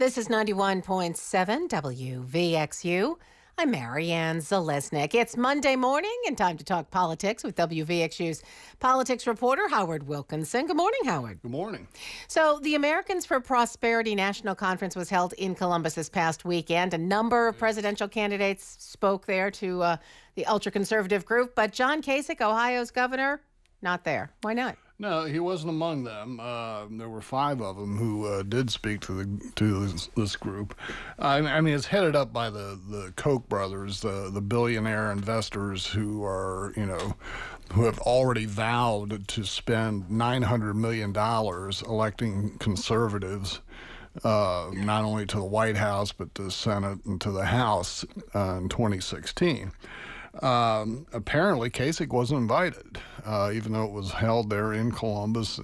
This is 91.7 WVXU. I'm Marianne Zalesnik. It's Monday morning and time to talk politics with WVXU's politics reporter, Howard Wilkinson. Good morning, Howard. Good morning. So the Americans for Prosperity National Conference was held in Columbus this past weekend. A number of presidential candidates spoke there to the ultra-conservative group, but John Kasich, Ohio's governor, not there. Why not? No, he wasn't among them. There were 5 of them who did speak to this group. I mean, it's headed up by the Koch brothers, the billionaire investors who are, who have already vowed to spend $900 million electing conservatives, not only to the White House, but to the Senate and to the House in 2016. Apparently Kasich wasn't invited, even though it was held there in Columbus.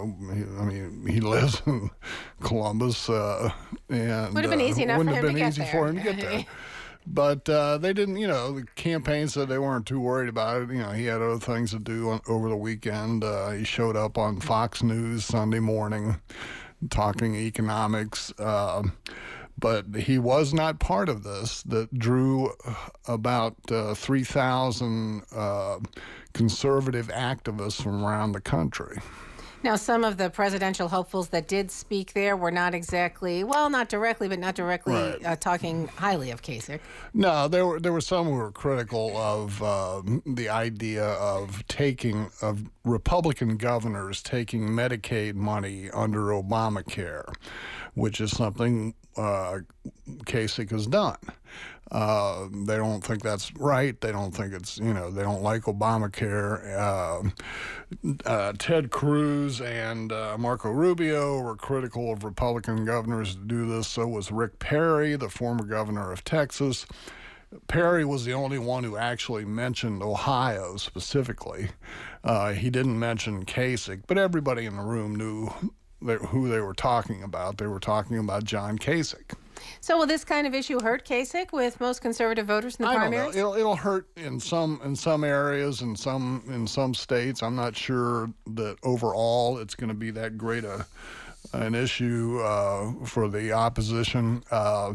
He lives in Columbus, and would have been easy enough wouldn't for have him been to easy get for him to get there. But they didn't, the campaign said they weren't too worried about it. He had other things to do over the weekend. He showed up on Fox News Sunday morning talking economics. But he was not part of this that drew about 3,000 conservative activists from around the country. Now, some of the presidential hopefuls that did speak there were not exactly, well, not directly Right. Talking highly of Kasich. No, there were some who were critical of the idea of Republican governors taking Medicaid money under Obamacare, which is something Kasich has done. They don't think that's right. They don't think it's, they don't like Obamacare. Ted Cruz and Marco Rubio were critical of Republican governors to do this. So was Rick Perry, the former governor of Texas. Perry was the only one who actually mentioned Ohio specifically. He didn't mention Kasich, but everybody in the room knew who they were talking about. They were talking about John Kasich. So will this kind of issue hurt Kasich with most conservative voters in the primaries? I don't know. It'll hurt in some areas, in some states. I'm not sure that overall it's going to be that great an issue for the opposition.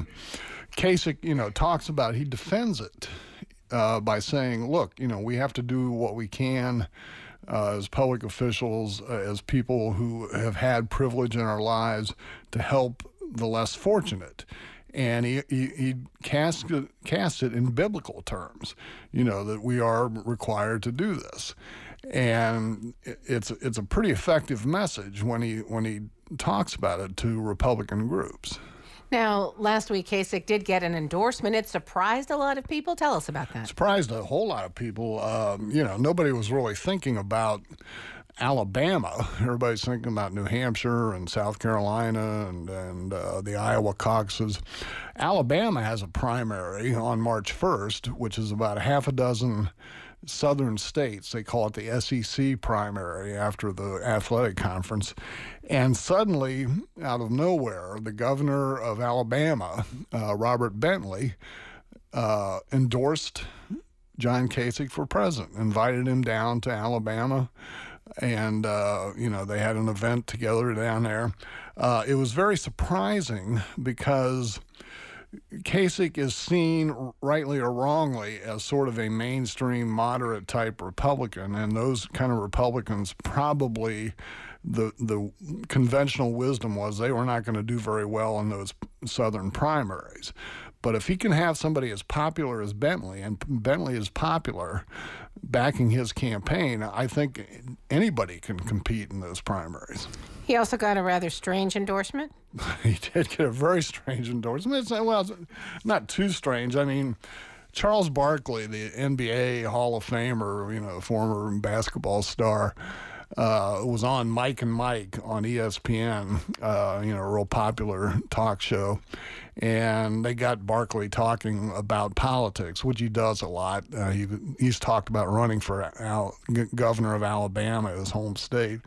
Kasich, talks about, he defends it by saying, look, we have to do what we can as public officials, as people who have had privilege in our lives to help the less fortunate. And he cast it in biblical terms, that we are required to do this. And it's a pretty effective message when he talks about it to Republican groups. Now, last week, Kasich did get an endorsement. It surprised a lot of people. Tell us about that. Surprised a whole lot of people. Nobody was really thinking about Alabama. Everybody's thinking about New Hampshire and South Carolina and the Iowa caucuses. Alabama has a primary on March 1st, which is about a half a dozen southern states. They call it the SEC primary after the athletic conference. And suddenly, out of nowhere, the governor of Alabama, Robert Bentley, endorsed John Kasich for president, invited him down to Alabama, and, they had an event together down there. It was very surprising because Kasich is seen, rightly or wrongly, as sort of a mainstream moderate type Republican, and those kind of Republicans probably the conventional wisdom was they were not going to do very well in those southern primaries. But if he can have somebody as popular as Bentley, and Bentley is popular, backing his campaign, I think anybody can compete in those primaries. He also got a rather strange endorsement. He did get a very strange endorsement. It's not too strange. I mean, Charles Barkley, the NBA Hall of Famer, former basketball star, was on Mike and Mike on ESPN, a real popular talk show. And they got Barkley talking about politics, which he does a lot. He's talked about running for governor of Alabama, his home state.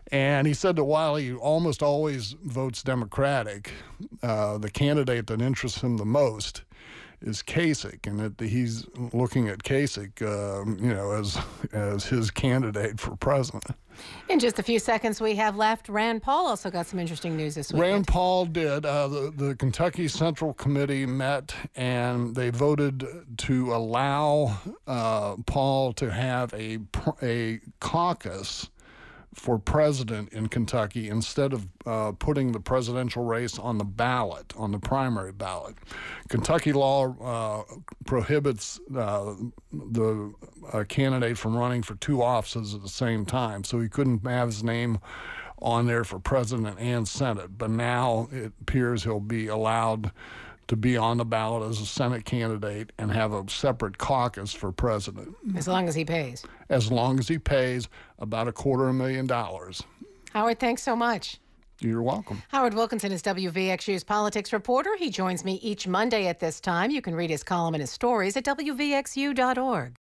And he said that while he almost always votes Democratic, the candidate that interests him the most is Kasich, and that he's looking at Kasich, as his candidate for president. In just a few seconds we have left, Rand Paul also got some interesting news this week. Rand Paul did. The Kentucky Central Committee met, and they voted to allow Paul to have a caucus for president in Kentucky instead of putting the presidential race on the ballot, on the primary ballot. Kentucky law prohibits the candidate from running for two offices at the same time, so he couldn't have his name on there for president and Senate. But now it appears he'll be allowed to be on the ballot as a Senate candidate and have a separate caucus for president. As long as he pays. As long as he pays about $250,000. Howard, thanks so much. You're welcome. Howard Wilkinson is WVXU's politics reporter. He joins me each Monday at this time. You can read his column and his stories at WVXU.org.